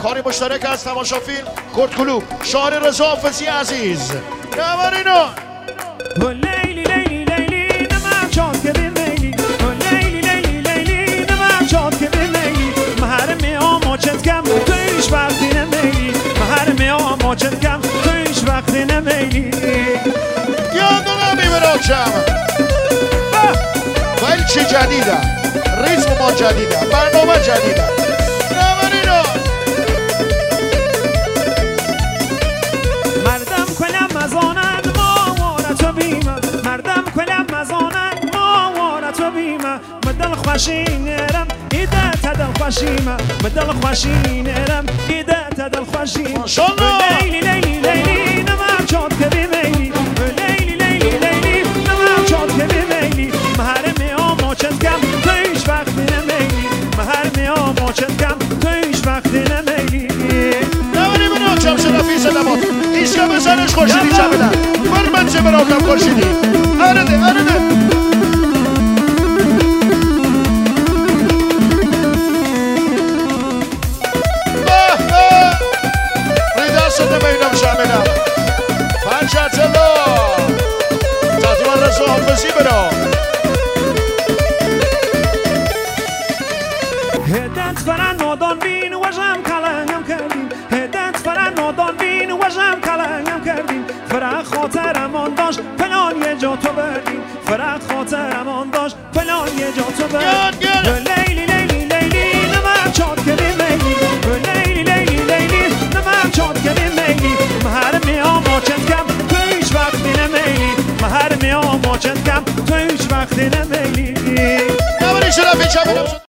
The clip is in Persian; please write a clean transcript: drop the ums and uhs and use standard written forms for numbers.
کاری مشترک از تماشا فیلم کرد کلوب شاعر رضا حافظی عزیز نمارینا لیلی لیلی لیلی نمام چاد که بیمیلی لیلی لیلی لیلی نمام چاد که بیمیلی محرمی آموچت کم تو هیچ وقتی نمیلی محرمی آموچت کم تو هیچ وقتی نمیلی یادونا میبراکم ولی چه جدیده ریتم ما جدیده برنامه جدیده نمارینا مردم کلم مزانند ما وارتو بیمه مردم کلم مزانند ما وارتو بیمه مدل خوشینرم ایده تدل خوشیمه مدل خوشینرم ایده تدل خوشیمه لیلی لیلی لیلی نمام چاد که بیمیلی لیلی لیلی لیلی نمام چاد که بیمیلی محرمی آموچت کم تو هیچ وقتی نمیلی محرمی آموچت کم تو هیچ وقتی نمیلی نمانی براکم شرفی سلامات ایشکا بزنش خوشیدی چه بدن برمن چه براکم خوشیدی آرده آرده بینم شاملم پنجه جلو تطور رضا حافظی برا هدت فرن نادان بین وجم کلنگم کردیم هدت فرن نادان بین وجم کلنگم کردیم فرق خاطرم آن داشت فلان یه جا تو بردیم فرق خاطرم آن داشت فلان یه جا تو بردیم لیلی لیلی لیلی نمام چاد که بیمیلی لیلی لیلی لیلی نمام چاد که بیمیلی محرمی آموچت کم تو هیچ وقتی نمیلی محرمی آموچت کم تو هیچ وقتی نمیلی نمانی شرفی چه بدن